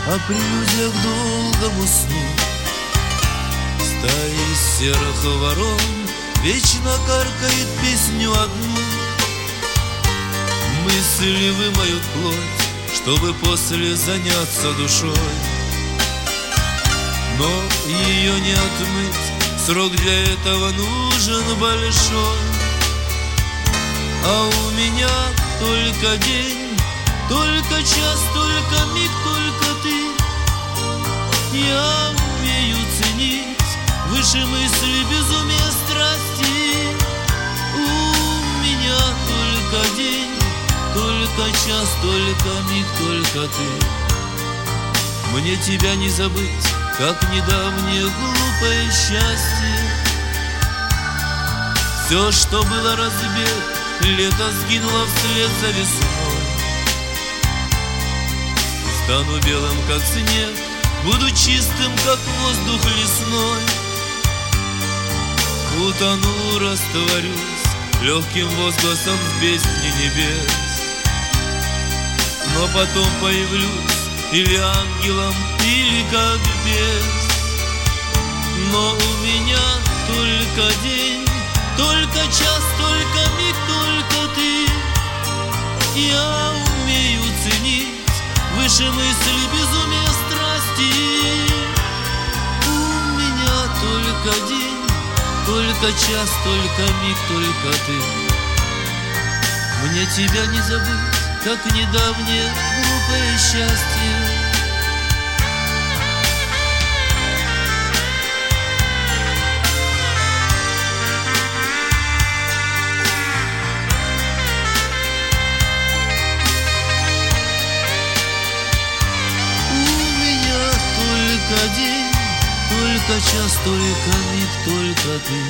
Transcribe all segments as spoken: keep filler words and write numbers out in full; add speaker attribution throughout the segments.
Speaker 1: о прелюдиях к долгому сну. Стая из серых ворон вечно каркает песню одну. Мысли вымоют плоть, чтобы после заняться душой. Но ее не отмыть, срок для этого нужен большой. А у меня только день, только час, только миг, только ты. Я умею ценить выше мысли безумия страсти. У меня только день, только час, только миг, только ты. Мне тебя не забыть, как недавнее глупое счастье. Все, что было разбит, лето сгинуло вслед за весной. Стану белым, как снег, буду чистым, как воздух лесной. Утону, растворюсь легким возгласом в бездне небес. Но потом появлюсь или ангелом, или как бес. Но у меня только день, только час, только миг, только ты. Я умею ценить выше мысли безумия страсти. У меня только день, только час, только миг, только ты. Мне тебя не забыть, как недавнее глупое счастье. Только день, только час, только миг, только ты.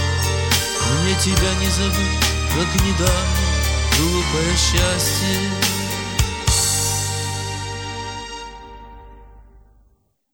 Speaker 1: Мне тебя не забыть, как недавно глупое счастье.